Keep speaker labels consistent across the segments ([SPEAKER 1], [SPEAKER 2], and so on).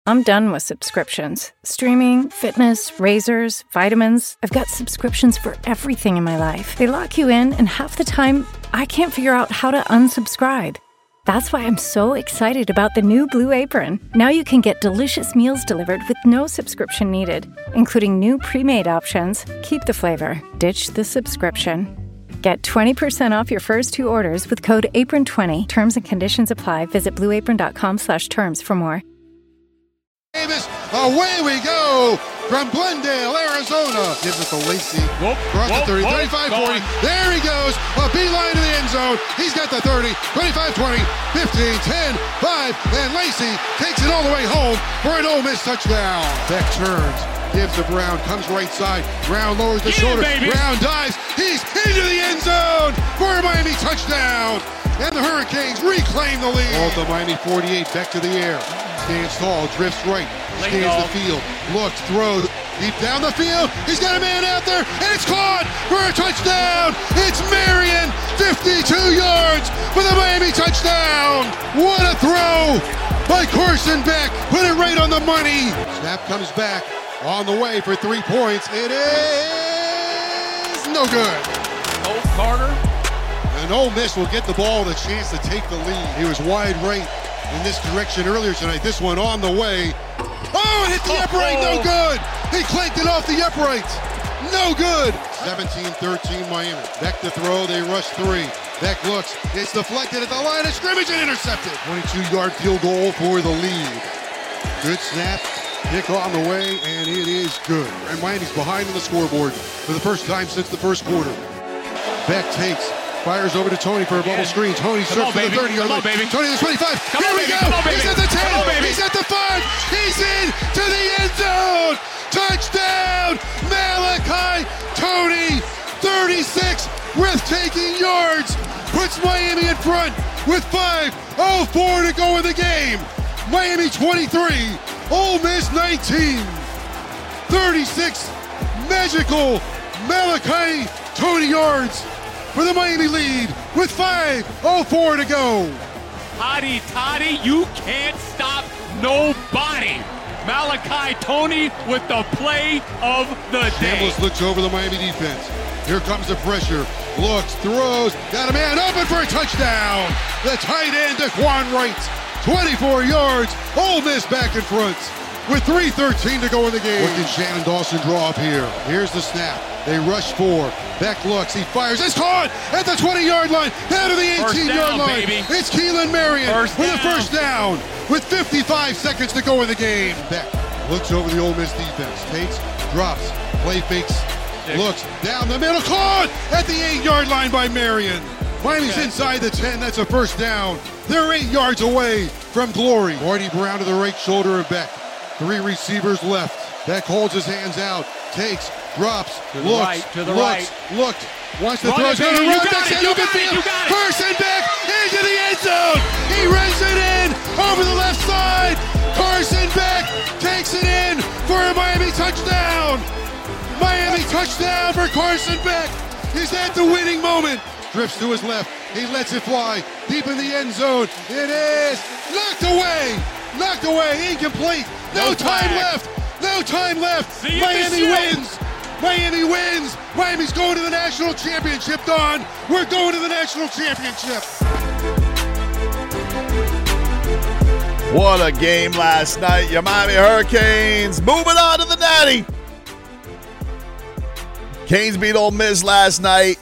[SPEAKER 1] I'm done with subscriptions. Streaming, fitness, razors, vitamins. I've got subscriptions for everything in my life. They lock you in, and half the time, I can't figure out how to unsubscribe. That's why I'm so excited about the new Blue Apron. Now you can get delicious meals delivered with no subscription needed, including new pre-made options. Keep the flavor, ditch the subscription. Get 20% off your first 2 orders with code APRON20. Terms and conditions apply. Visit blueapron.com/terms for more.
[SPEAKER 2] Davis, away we go from Glendale, Arizona. Gives it to Lacey. Across the 30, 35, 40. There he goes. A beeline to the end zone. He's got the 30, 25, 20, 15, 10, 5. And Lacey takes it all the way home for an Ole Miss touchdown. Beck turns. Gives to Brown. Comes right side. Brown lowers the shoulder. Brown dives. He's into the end zone for a Miami touchdown. And the Hurricanes reclaim the lead. Ball to Miami 48. Beck to the air. Stands tall, drifts right, scans the field, looks, throws, deep down the field. He's got a man out there, and it's caught for a touchdown. It's Marion, 52 yards for the Miami touchdown. What a throw by Carson Beck. Put it right on the money. Snap comes back on the way for 3 points. It is no good.
[SPEAKER 3] Cole Carter.
[SPEAKER 2] And Ole Miss will get the ball with a chance to take the lead. He was wide right in this direction earlier tonight. This one on the way. Oh, it hit the upright. No good. He clanked it off the upright. No good. 17-13 Miami. Beck to throw. They rush 3. Beck looks. It's deflected at the line of scrimmage and intercepted. 22-yard field goal for the lead. Good snap. Kick on the way, and it is good. And Miami's behind on the scoreboard for the first time since the first quarter. Beck takes. Fires over to Tony for a bubble screen. Tony searches for the 30-yard line. Tony to the 25. Here we go. He's at the 10. He's at the 5. He's in to the end zone. Touchdown, Malachi Tony. 36 breathtaking yards. Puts Miami in front with 5:04 to go in the game. Miami 23. Ole Miss 19. 36 magical Malachi Tony yards for the Miami lead with 5:04 to go.
[SPEAKER 3] Toddy, you can't stop nobody. Malachi Tony with the play of the day.
[SPEAKER 2] Chambliss looks over the Miami defense. Here comes the pressure. Looks, throws, got a man open for a touchdown. The tight end, Daquan Wright, 24 yards. Ole Miss back in front with 3:13 to go in the game. What can Shannon Dawson draw up here? Here's the snap. They rush 4. Beck looks. He fires. It's caught at the 20-yard line. Down to the 18-yard line.
[SPEAKER 3] Baby.
[SPEAKER 2] It's Keelan Marion with a first down with 55 seconds to go in the game. Beck looks over the Ole Miss defense. Takes, drops, play fakes, looks down the middle. Caught at the 8-yard line by Marion. Miami's inside the 10. That's a first down. They're 8 yards away from glory. Marty Brown to the right shoulder of Beck. 3 receivers left. Beck holds his hands out. Takes, drops, looks, looked, wants to throw. He's going to run. You got it. Carson Beck into the end zone. He runs it in over the left side. Carson Beck takes it in for a Miami touchdown. Miami touchdown for Carson Beck. Is that the winning moment? Drifts to his left. He lets it fly deep in the end zone. It is knocked away. Knocked away. Incomplete. No time left. No time left. Miami wins. Miami wins. Miami's going to the national championship, Don. We're going to the national championship.
[SPEAKER 4] What a game last night. Your Miami Hurricanes moving on to the Natty. Canes beat Ole Miss last night.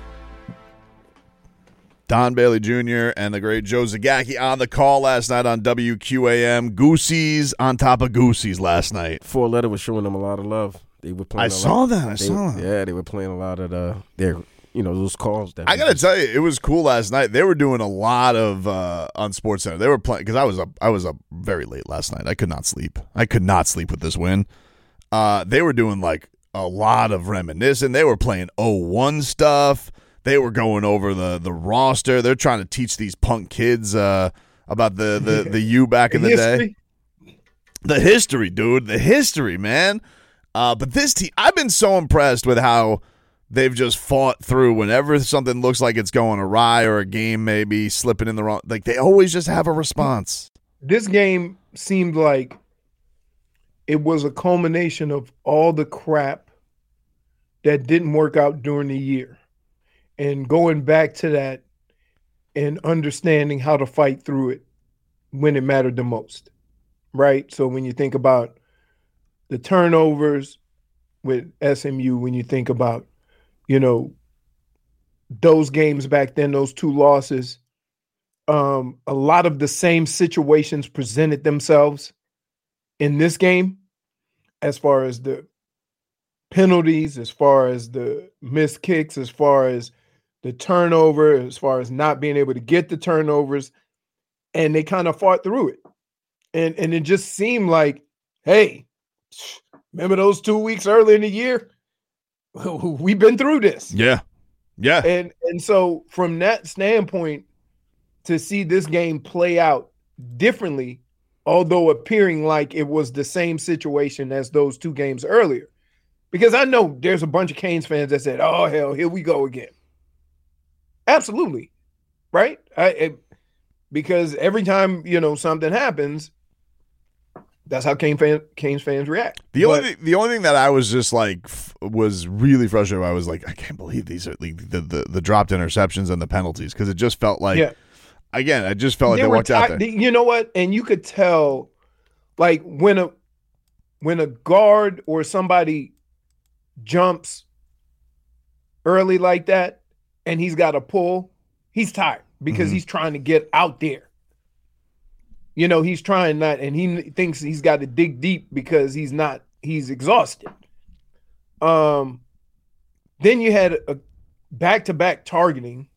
[SPEAKER 4] Don Bailey Jr. and the great Joe Zagacki on the call last night on WQAM. Goosies on top of Goosies last night.
[SPEAKER 5] Four Letter was showing them a lot of love. They were playing.
[SPEAKER 4] I saw that.
[SPEAKER 5] Yeah, they were playing a lot of their those calls.
[SPEAKER 4] I gotta tell you, it was cool last night. They were doing a lot of on SportsCenter. They were playing because I was up very late last night. I could not sleep. With this win. They were doing like a lot of reminiscing. They were playing 0-1 stuff. They were going over the roster. They're trying to teach these punk kids about the U back in the day. The history, dude. The history, man. But this team, I've been so impressed with how they've just fought through whenever something looks like it's going awry or a game maybe slipping in the wrong. Like, they always just have a response.
[SPEAKER 6] This game seemed like it was a culmination of all the crap that didn't work out during the year, and going back to that and understanding how to fight through it when it mattered the most, right? So when you think about the turnovers with SMU, when you think about, those games back then, those 2 losses, a lot of the same situations presented themselves in this game, as far as the penalties, as far as the missed kicks, as far as the turnover, as far as not being able to get the turnovers, and they kind of fought through it. And it just seemed like, hey, remember those 2 weeks early in the year? We've been through this.
[SPEAKER 4] Yeah. Yeah.
[SPEAKER 6] And so from that standpoint, to see this game play out differently, although appearing like it was the same situation as those 2 games earlier, because I know there's a bunch of Canes fans that said, oh, hell, here we go again. Absolutely. Right? Because every time, something happens, that's how Canes fans react.
[SPEAKER 4] The only thing that I was just like was really frustrated by was like, I can't believe these are the dropped interceptions and the penalties, because it just felt like, again, I just felt like they walked out there.
[SPEAKER 6] You know what? And you could tell, like, when a guard or somebody jumps early like that and he's got to pull, he's tired because he's trying to get out there. He's trying not, and he thinks he's got to dig deep because he's exhausted. Then you had a back-to-back targeting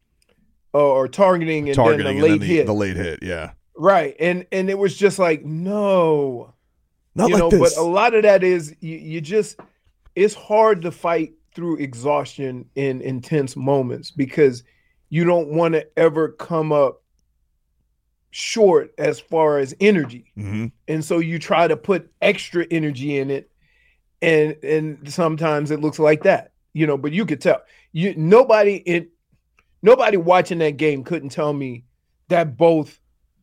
[SPEAKER 6] and then the late hit.
[SPEAKER 4] The late hit, yeah.
[SPEAKER 6] Right. And it was just like, no.
[SPEAKER 4] Not like this.
[SPEAKER 6] But a lot of that is you just, it's hard to fight through exhaustion in intense moments because you don't want to ever come up short as far as energy. And so you try to put extra energy in it, and sometimes it looks like that, but you could tell. Nobody watching that game couldn't tell me that both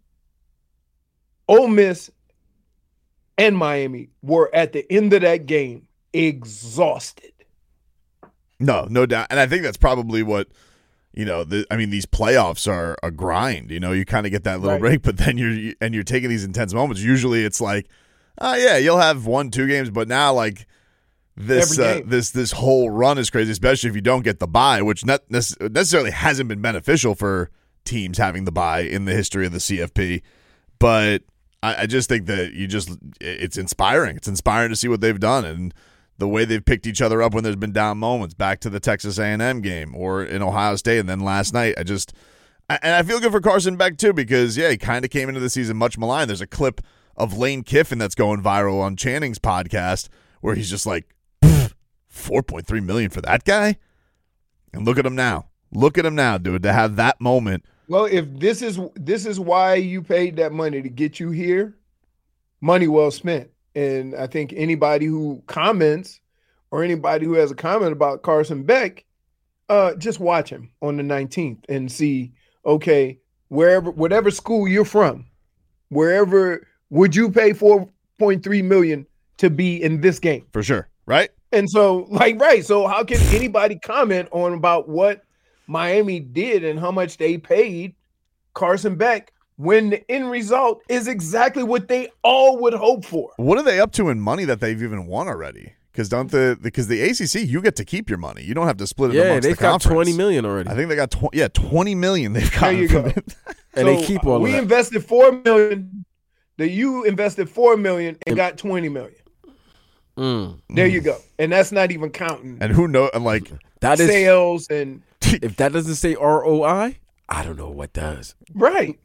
[SPEAKER 6] Ole Miss and Miami were at the end of that game exhausted.
[SPEAKER 4] No doubt. And I think that's probably what, these playoffs are a grind. You kind of get that little break, but then you're taking these intense moments. Usually it's like, you'll have 1-2 games, but now like this whole run is crazy, especially if you don't get the bye, which not necessarily hasn't been beneficial for teams having the bye in the history of the CFP. But I just think that it's inspiring. It's inspiring to see what they've done and the way they've picked each other up when there's been down moments, back to the Texas A&M game or in Ohio State, and then last night. I feel good for Carson Beck too, because he kind of came into the season much maligned. There's a clip of Lane Kiffin that's going viral on Channing's podcast where he's just like, $4.3 million for that guy, and look at him now, dude, to have that moment.
[SPEAKER 6] Well, if this is why you paid that money to get you here, money well spent. And I think anybody who comments or anybody who has a comment about Carson Beck, just watch him on the 19th and see, okay, whatever school you're from, wherever, would you pay $4.3 million to be in this game?
[SPEAKER 4] For sure, right?
[SPEAKER 6] And so, so how can anybody comment on about what Miami did and how much they paid Carson Beck when the end result is exactly what they all would hope for?
[SPEAKER 4] What are they up to in money that they've even won already? Because the ACC, you get to keep your money. You don't have to split it amongst the conference.
[SPEAKER 5] They've got $20 million already.
[SPEAKER 4] I think they got $20 million. They've got.
[SPEAKER 6] There you go.
[SPEAKER 5] And
[SPEAKER 6] so
[SPEAKER 5] they keep all of that.
[SPEAKER 6] We invested $4 million. The U invested $4 million and got $20 million. There you go. And that's not even counting.
[SPEAKER 4] And who knows? And like
[SPEAKER 5] that is
[SPEAKER 6] sales and
[SPEAKER 5] if that doesn't say ROI, I don't know what does.
[SPEAKER 6] Right.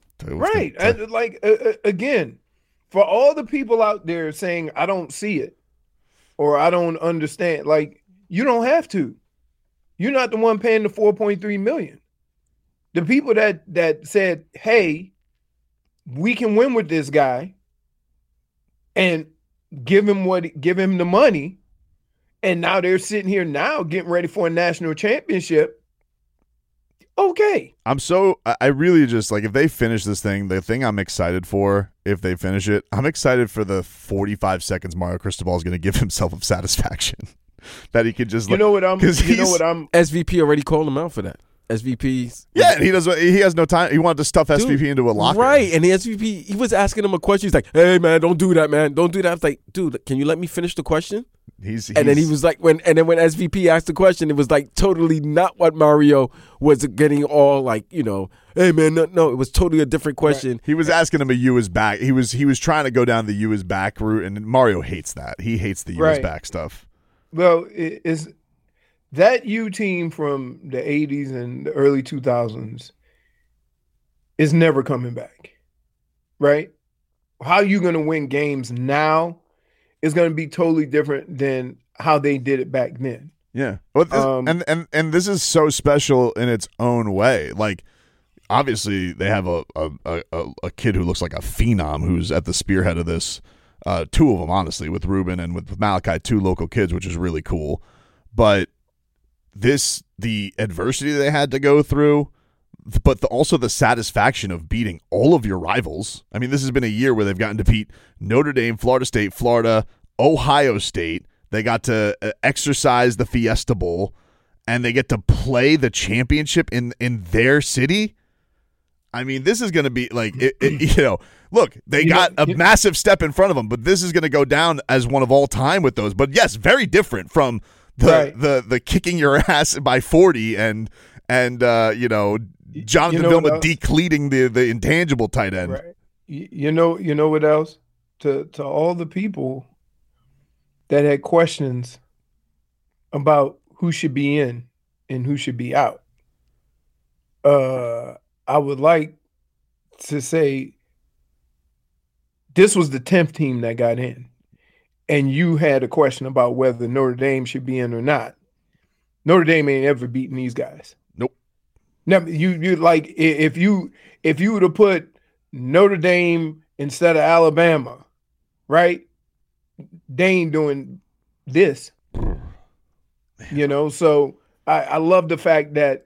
[SPEAKER 6] Again, for all the people out there saying I don't see it or I don't understand, like, you don't have to. You're not the one paying the $4.3 million. The people that said, hey, we can win with this guy and give him the money, and now they're sitting here now getting ready for a national championship. okay.
[SPEAKER 4] I really just like if they finish this thing, the thing I'm excited for, if they finish it, I'm excited for the 45 seconds Mario Cristobal is going to give himself of satisfaction that he could just,
[SPEAKER 5] SVP already called him out for that. SVP.
[SPEAKER 4] Yeah, he has no time. He wanted to stuff SVP into a locker.
[SPEAKER 5] Right, and the SVP, he was asking him a question. He's like, hey, man, don't do that, man. Don't do that. I was like, dude, can you let me finish the question? And then he was like, when SVP asked the question, it was like totally not what Mario was getting all like, hey, man, no, it was totally a different question.
[SPEAKER 4] Right. He was asking him a U is back. He was trying to go down the U is back route, and Mario hates that. He hates the U is back stuff.
[SPEAKER 6] Well, is that U team from the 80s and the early 2000s is never coming back, right? How you going to win games now is going to be totally different than how they did it back then.
[SPEAKER 4] Yeah. Well, and this is so special in its own way. Like, obviously, they have a kid who looks like a phenom who's at the spearhead of this. Two of them, honestly, with Ruben and with Malachi, two local kids, which is really cool. But the adversity they had to go through, but also the satisfaction of beating all of your rivals. I mean, this has been a year where they've gotten to beat Notre Dame, Florida State, Florida, Ohio State. They got to exercise the Fiesta Bowl, and they get to play the championship in their city. I mean, this is going to be like, look, they got a massive step in front of them, but this is going to go down as one of all time with those. But yes, very different from the kicking your ass by 40 and Jonathan Vilma decleating the intangible tight end.
[SPEAKER 6] Right. You know what else? To all the people that had questions about who should be in and who should be out, I would like to say this was the 10th team that got in, and you had a question about whether Notre Dame should be in or not. Notre Dame ain't ever beaten these guys.
[SPEAKER 4] Nope.
[SPEAKER 6] Now, you like if you were to put Notre Dame instead of Alabama, right? They ain't doing this. So I love the fact that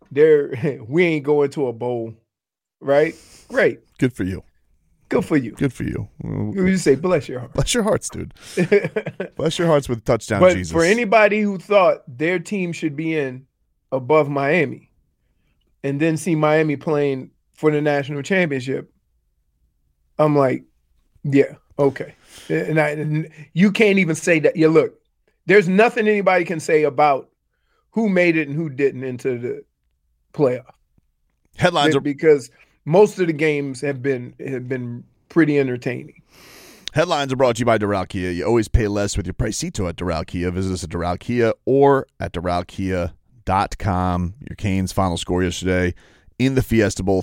[SPEAKER 6] we ain't going to a bowl, right? Great.
[SPEAKER 4] Good for you.
[SPEAKER 6] Good for you.
[SPEAKER 4] Good for you.
[SPEAKER 6] You say, bless your heart.
[SPEAKER 4] Bless your hearts, dude. Bless your hearts with touchdown,
[SPEAKER 6] but
[SPEAKER 4] Jesus.
[SPEAKER 6] For anybody who thought their team should be in above Miami and then see Miami playing for the national championship, I'm like, yeah, okay. And you can't even say that. Yeah, look, there's nothing anybody can say about who made it and who didn't into the playoff.
[SPEAKER 4] Headlines are
[SPEAKER 6] because most of the games have been pretty entertaining.
[SPEAKER 4] Headlines are brought to you by Doral Kia. You always pay less with your Pricito at Doral Kia. Visit us at Doral Kia or at DoralKia.com. Your Canes' final score yesterday in the Fiesta Bowl,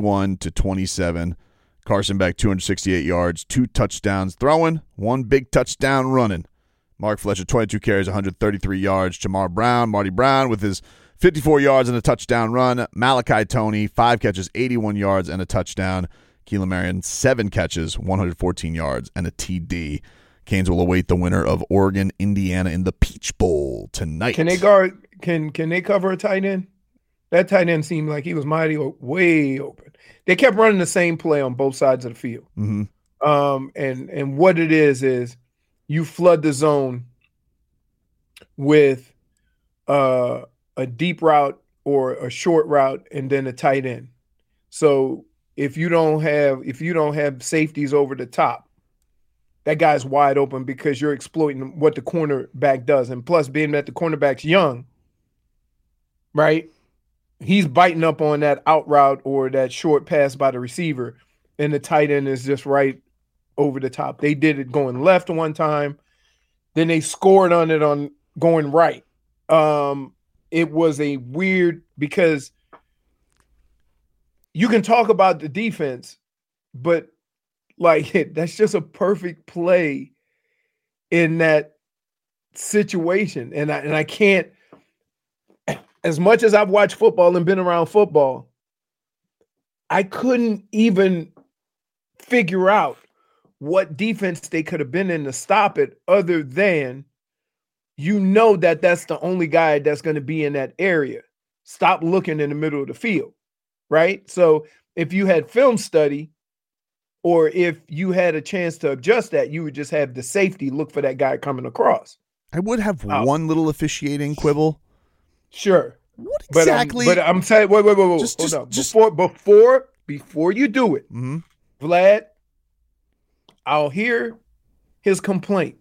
[SPEAKER 4] 31-27. Carson Beck, 268 yards, 2 touchdowns throwing, 1 big touchdown running. Mark Fletcher, 22 carries, 133 yards. Marty Brown with his 54 yards and a touchdown run. Malachi Toney, 5 catches, 81 yards and a touchdown. Keelan Marion, 7 catches, 114 yards and a TD. Canes will await the winner of Oregon, Indiana in the Peach Bowl tonight.
[SPEAKER 6] Can they guard? Can they cover a tight end? That tight end seemed like he was way open. They kept running the same play on both sides of the field.
[SPEAKER 4] Mm-hmm.
[SPEAKER 6] And what it is you flood the zone with a deep route or a short route and then a tight end. So if you don't have safeties over the top, that guy's wide open because you're exploiting what the cornerback does. And plus, being that the cornerback's young, right? He's biting up on that out route or that short pass by the receiver, and the tight end is just right over the top. They did it going left one time, then they scored on it on going right. It was a weird because you can talk about the defense, but like that's just a perfect play in that situation. And I can't, as much as I've watched football and been around football, I couldn't even figure out what defense they could have been in to stop it other than that's the only guy that's going to be in that area. stop looking in the middle of the field, right? So if you had film study or if you had a chance to adjust that, you would just have the safety look for that guy coming across.
[SPEAKER 4] I would have one little officiating quibble.
[SPEAKER 6] Sure.
[SPEAKER 4] What exactly?
[SPEAKER 6] But I'm saying, wait. Hold on. Before you do it, Vlad, I'll hear his complaint.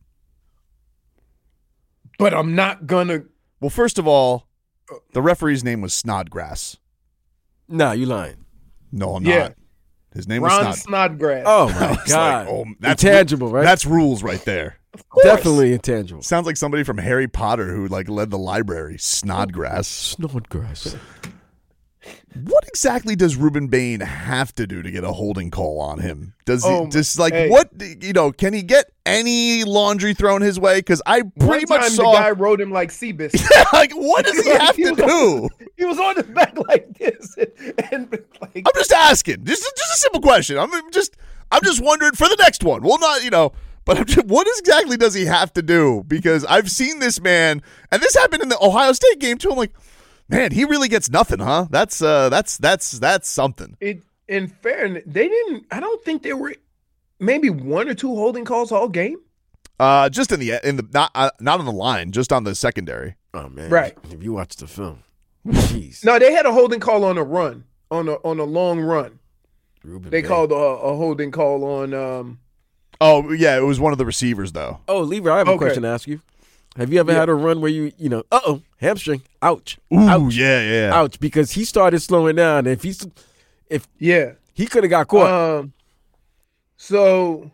[SPEAKER 6] But I'm not gonna.
[SPEAKER 4] Well, first of all, the referee's name was Snodgrass.
[SPEAKER 5] Nah, you lying.
[SPEAKER 4] No, I'm not. His name
[SPEAKER 6] Ron
[SPEAKER 4] was
[SPEAKER 6] Snodgrass.
[SPEAKER 5] Oh my God!
[SPEAKER 4] Like, that's
[SPEAKER 5] intangible, right?
[SPEAKER 4] That's rules right there.
[SPEAKER 5] Definitely intangible.
[SPEAKER 4] Sounds like somebody from Harry Potter who led the library. Snodgrass.
[SPEAKER 5] Snodgrass.
[SPEAKER 4] What exactly does Ruben Bain have to do to get a holding call on him? Does he
[SPEAKER 6] hey.
[SPEAKER 4] what can he get any laundry thrown his way? Because I pretty much saw
[SPEAKER 6] the guy rode him like Seabiscuit.
[SPEAKER 4] Like, what does he have to do?
[SPEAKER 6] He was on his back like this, and like,
[SPEAKER 4] I'm just asking, just a simple question. I'm just wondering for the next one. Well, not but what exactly does he have to do? Because I've seen this man, and this happened in the Ohio State game too. I'm like, man, he really gets nothing, huh? That's something.
[SPEAKER 6] In fairness, they didn't. I don't think there were maybe one or two holding calls all game.
[SPEAKER 4] Just in the not on the line, just on the secondary.
[SPEAKER 5] Oh man,
[SPEAKER 6] right.
[SPEAKER 5] If you watch the film, jeez.
[SPEAKER 6] No, they had a holding call on a run, on a long run. They called a holding call on.
[SPEAKER 4] Oh yeah, it was one of the receivers though.
[SPEAKER 5] Oh, Lever, I have a question to ask you. Have you ever had a run where you hamstring, ouch,
[SPEAKER 4] ooh,
[SPEAKER 5] ouch,
[SPEAKER 4] yeah,
[SPEAKER 5] ouch, because he started slowing down. If he could have got caught.
[SPEAKER 6] So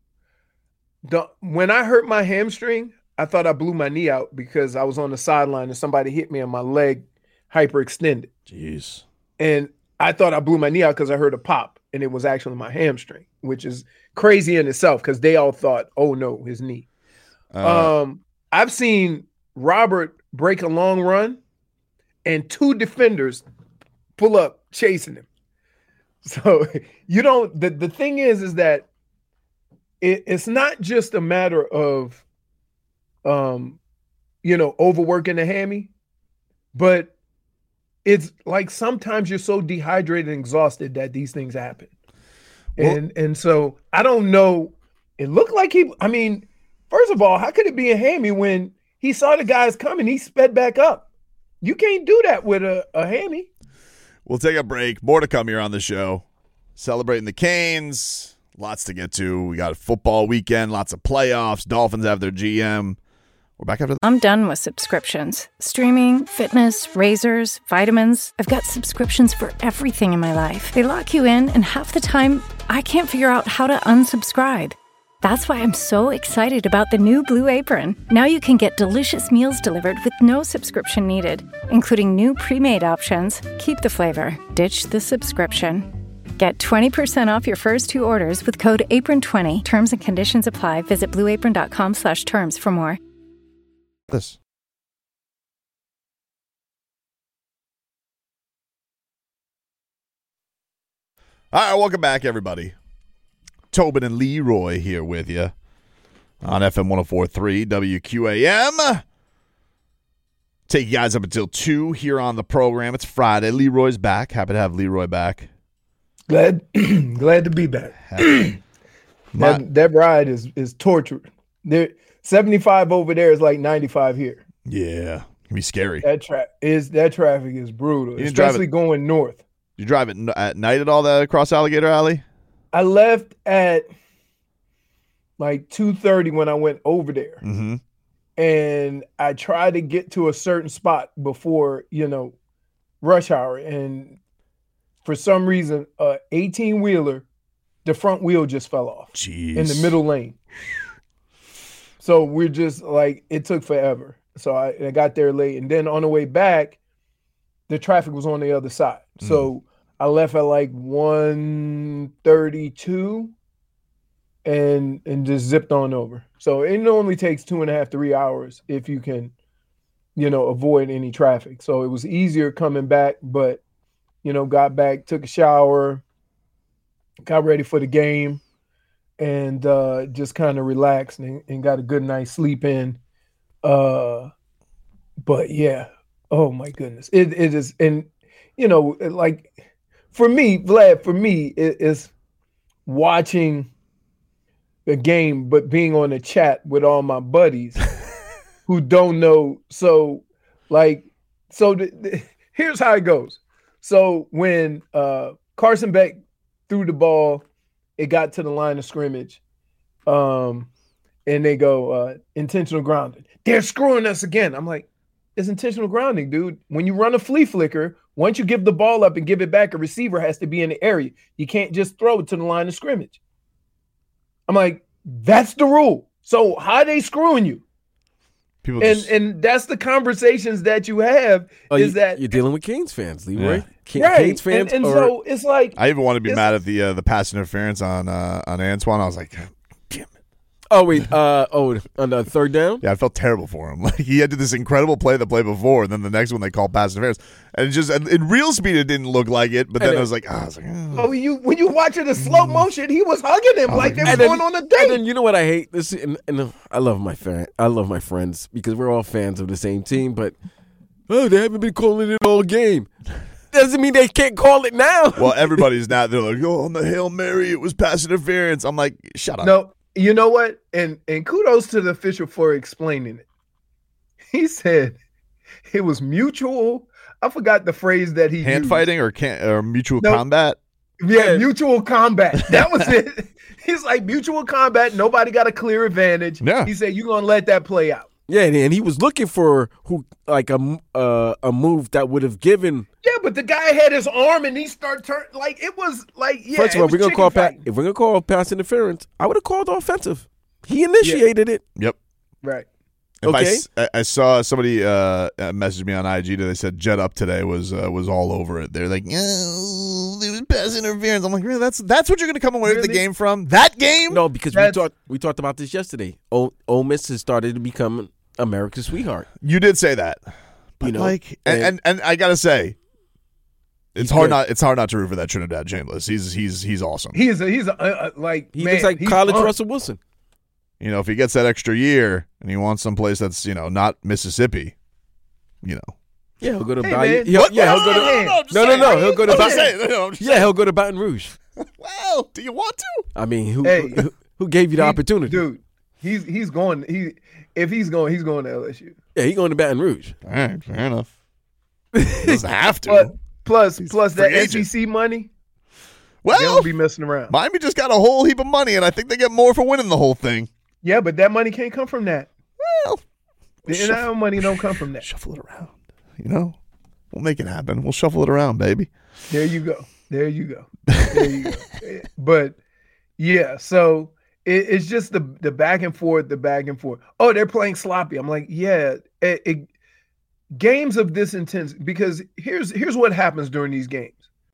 [SPEAKER 6] when I hurt my hamstring, I thought I blew my knee out because I was on the sideline and somebody hit me and my leg hyperextended.
[SPEAKER 4] Jeez.
[SPEAKER 6] And I thought I blew my knee out because I heard a pop, and it was actually my hamstring, which is crazy in itself because they all thought, oh no, his knee. I've seen Robert break a long run and two defenders pull up chasing him. So the thing is that it's not just a matter of, overworking the hammy, but it's like sometimes you're so dehydrated and exhausted that these things happen. And so I don't know. It looked like first of all, how could it be a hammy when he saw the guys coming? He sped back up. You can't do that with a hammy.
[SPEAKER 4] We'll take a break. More to come here on the show. Celebrating the Canes. Lots to get to. We got a football weekend. Lots of playoffs. Dolphins have their GM. We're back after.
[SPEAKER 1] I'm done with subscriptions. Streaming, fitness, razors, vitamins. I've got subscriptions for everything in my life. They lock you in, and half the time, I can't figure out how to unsubscribe. That's why I'm so excited about the new Blue Apron. Now you can get delicious meals delivered with no subscription needed, including new pre-made options. Keep the flavor, ditch the subscription. Get 20% off your first two orders with code APRON20. Terms and conditions apply. Visit blueapron.com/terms for more.
[SPEAKER 4] This. All right, welcome back, everybody. Tobin and Leroy here with you on FM 104.3 WQAM. Take you guys up until 2 here on the program. It's Friday. Leroy's back. Happy to have Leroy back.
[SPEAKER 6] Glad to be back. That ride is torture. 75 over there is like 95 here.
[SPEAKER 4] Yeah, it can be scary.
[SPEAKER 6] That traffic is brutal, especially going north.
[SPEAKER 4] You drive it at night at all that across Alligator Alley?
[SPEAKER 6] I left at like 2:30 when I went over there.
[SPEAKER 4] Mm-hmm.
[SPEAKER 6] And I tried to get to a certain spot before, rush hour. And for some reason, 18-wheeler, the front wheel just fell off.
[SPEAKER 4] Jeez.
[SPEAKER 6] In the middle lane. So we're just like, it took forever. So I got there late. And then on the way back, the traffic was on the other side. So I left at like 1:32 and just zipped on over. So it normally takes 2.5, 3 hours if you can, avoid any traffic. So it was easier coming back, but, got back, took a shower, got ready for the game, and just kind of relaxed and got a good night's sleep in. But yeah, Oh my goodness, it is, and like for me, Vlad, it is watching the game, but being on a chat with all my buddies who don't know. So, here's how it goes. So when Carson Beck threw the ball, it got to the line of scrimmage, and they go intentional grounding. They're screwing us again. I'm like, it's intentional grounding, dude. When you run a flea flicker, once you give the ball up and give it back, a receiver has to be in the area. You can't just throw it to the line of scrimmage. I'm like, that's the rule. So how are they screwing you? And that's the conversations that you have. That
[SPEAKER 5] you're dealing with Canes fans, Leroy?
[SPEAKER 6] Yeah. Right. Canes fans, and so it's like
[SPEAKER 4] I even want to be mad at the pass interference on Antoine. I was like, damn it.
[SPEAKER 5] Oh wait, on the third down?
[SPEAKER 4] Yeah, I felt terrible for him. Like he had this incredible play the play before, and then the next one they called pass interference, and in real speed it didn't look like it. But then I was like,
[SPEAKER 6] when you watch it in slow motion, he was hugging him like they were going on a date.
[SPEAKER 5] And then you know what I hate? This and I love my friends because we're all fans of the same team, but they haven't been calling it all game. Doesn't mean they can't call it now.
[SPEAKER 4] Well, everybody's now they're like, on the Hail Mary, it was pass interference. I'm like, shut up.
[SPEAKER 6] No. You know what? And kudos to the official for explaining it. He said it was mutual. I forgot the phrase that he
[SPEAKER 4] hand
[SPEAKER 6] used.
[SPEAKER 4] Fighting or mutual combat.
[SPEAKER 6] Yeah, mutual combat. That was it. He's like mutual combat. Nobody got a clear advantage.
[SPEAKER 4] Yeah.
[SPEAKER 6] He said you're gonna let that play out.
[SPEAKER 5] Yeah, and he was looking for a move that would have given.
[SPEAKER 6] Yeah, but the guy had his arm and he started turning like it was like yeah.
[SPEAKER 5] First of all, if we're gonna call pass interference, I would have called offensive. He initiated it.
[SPEAKER 4] Yep.
[SPEAKER 6] Right.
[SPEAKER 5] Okay.
[SPEAKER 4] I saw somebody message me on IG. They said Jet Up today was all over it. They're like, oh, there was pass interference. I'm like, really? That's what you're gonna come away with the game from? That game?
[SPEAKER 5] No, because we talked about this yesterday. Ole Miss has started to become America's sweetheart.
[SPEAKER 4] You did say that, but and I gotta say, it's hard not to root for that Trinidad Chambliss. He's awesome.
[SPEAKER 6] He's looks like
[SPEAKER 5] college Russell Wilson.
[SPEAKER 4] If he gets that extra year and he wants someplace that's not Mississippi,
[SPEAKER 5] Yeah, he'll go to Baton.
[SPEAKER 6] He'll go
[SPEAKER 5] to Baton Rouge.
[SPEAKER 4] Well, do you want to?
[SPEAKER 5] I mean, who gave you the opportunity,
[SPEAKER 6] dude? He's going. If he's going to LSU.
[SPEAKER 5] Yeah, he's going to Baton Rouge.
[SPEAKER 4] All right, fair enough. He doesn't have to.
[SPEAKER 6] Plus that SEC money.
[SPEAKER 4] Well,
[SPEAKER 6] they don't be messing around.
[SPEAKER 4] Miami just got a whole heap of money, and I think they get more for winning the whole thing.
[SPEAKER 6] Yeah, but that money can't come from that.
[SPEAKER 4] Well,
[SPEAKER 6] the NIL money don't come from that.
[SPEAKER 4] Shuffle it around. We'll make it happen. We'll shuffle it around, baby.
[SPEAKER 6] There you go. But yeah, so it's just the back and forth, Oh, they're playing sloppy. I'm like, yeah. Games of this intensity, because here's what happens during these games.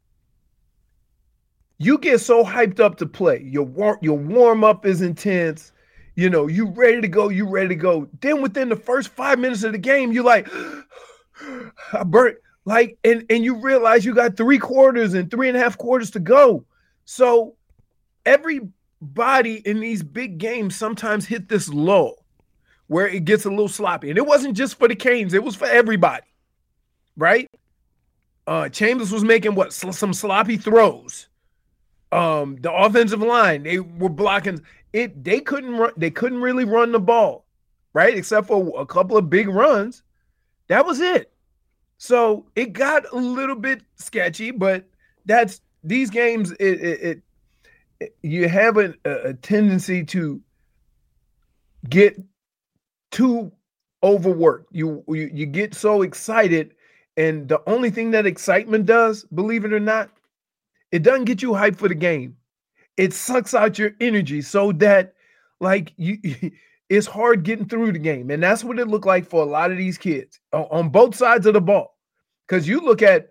[SPEAKER 6] You get so hyped up to play. Your warm up is intense. You ready to go. Then within the first 5 minutes of the game, you're like, I burnt. Like, and you realize you got 3 quarters and 3.5 quarters to go. So everybody in these big games sometimes hit this lull where it gets a little sloppy. And it wasn't just for the Canes. It was for everybody, right? Chambliss was making some sloppy throws. The offensive line, they were blocking it. They couldn't really run the ball, right? Except for a couple of big runs. That was it. So it got a little bit sketchy, but that's these games. You have a tendency to get too overworked. You get so excited, and the only thing that excitement does, believe it or not, it doesn't get you hyped for the game. It sucks out your energy so that it's hard getting through the game. And that's what it looked like for a lot of these kids on both sides of the ball. Because you look at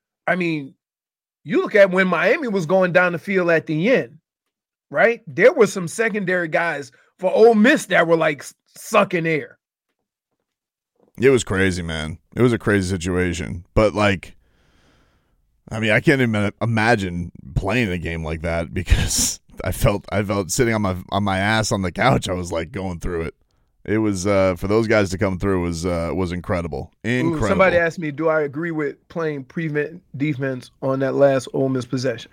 [SPEAKER 6] when Miami was going down the field at the end, right? There were some secondary guys for Ole Miss that were like sucking air.
[SPEAKER 4] It was crazy, man. It was a crazy situation. But I can't even imagine playing a game like that because I felt sitting on my ass on the couch. I was like going through it. It was for those guys to come through was incredible. Incredible.
[SPEAKER 6] Ooh, somebody asked me, do I agree with playing prevent defense on that last Ole Miss possession?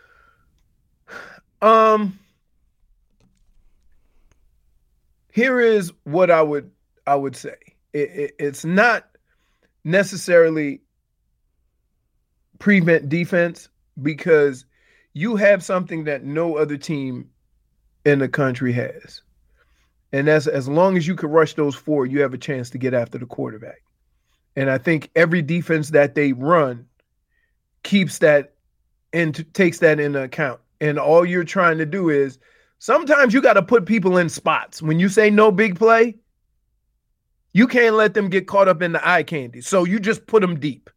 [SPEAKER 6] Here is what I would say. It's not necessarily prevent defense because you have something that no other team in the country has. And that's as long as you can rush those four, you have a chance to get after the quarterback. And I think every defense that they run keeps that and takes that into account. And all you're trying to do is sometimes you got to put people in spots. When you say no big play, you can't let them get caught up in the eye candy. So you just put them deep.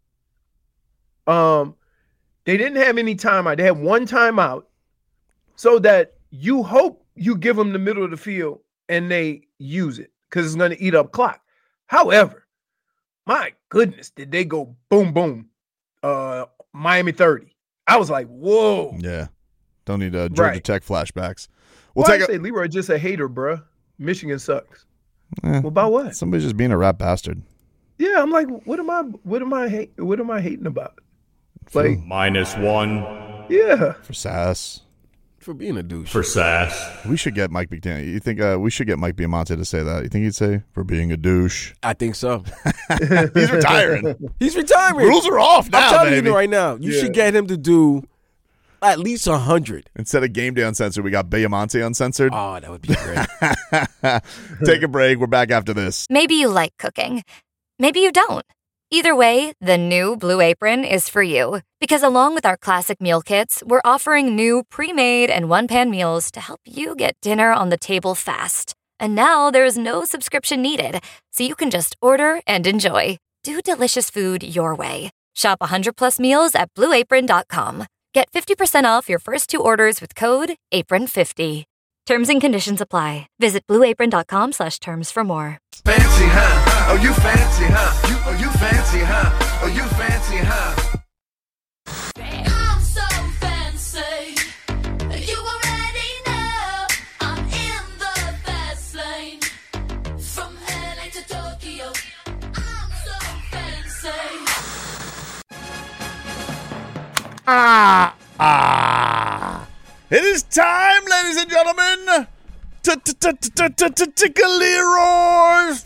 [SPEAKER 6] They didn't have any timeout. They had one timeout so that you hope you give them the middle of the field and they use it because it's going to eat up clock. However, my goodness, did they go boom, boom, Miami 30. I was like, whoa.
[SPEAKER 4] Yeah. Don't need Georgia Tech flashbacks.
[SPEAKER 6] I say Leroy just a hater, bruh. Michigan sucks. Well, about what?
[SPEAKER 4] Somebody's just being a rap bastard.
[SPEAKER 6] Yeah, I'm like, what am I hating about? Like
[SPEAKER 3] -1.
[SPEAKER 6] Yeah.
[SPEAKER 4] For sass.
[SPEAKER 5] For being a douche.
[SPEAKER 3] For sass.
[SPEAKER 4] We should get Mike McDaniel. You think we should get Mike Biamonte to say that? You think he'd say for being a douche?
[SPEAKER 5] I think so.
[SPEAKER 4] He's retiring.
[SPEAKER 5] He's retiring.
[SPEAKER 4] Rules are off now,
[SPEAKER 5] I'm telling
[SPEAKER 4] baby.
[SPEAKER 5] you right now. You should get him to do at least 100.
[SPEAKER 4] Instead of Game Day Uncensored, we got Biamonte Uncensored.
[SPEAKER 5] Oh, that would be great.
[SPEAKER 4] Take a break. We're back after this.
[SPEAKER 7] Maybe you like cooking. Maybe you don't. Either way, the new Blue Apron is for you. Because along with our classic meal kits, we're offering new pre-made and one-pan meals to help you get dinner on the table fast. And now there's no subscription needed, so you can just order and enjoy. Do delicious food your way. Shop 100+ meals at BlueApron.com. Get 50% off your first 2 orders with code APRON50. Terms and conditions apply. Visit BlueApron.com/terms for more.
[SPEAKER 8] Fancy, huh? Oh, you fancy, huh? You fancy, huh? Oh, you fancy, huh?
[SPEAKER 9] I'm so fancy. You already know I'm in the fast lane. From LA to Tokyo, I'm so fancy.
[SPEAKER 4] It is time, ladies and gentlemen, to tickle Leroy's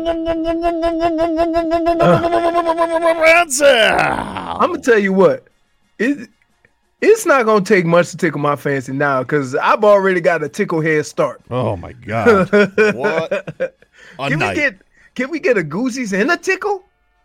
[SPEAKER 4] answer.
[SPEAKER 6] I'm gonna tell you what, it's not gonna take much to tickle my fancy now because I've already got a tickle head start.
[SPEAKER 4] Oh my god! What?
[SPEAKER 6] Can we get a Goosey's and a tickle?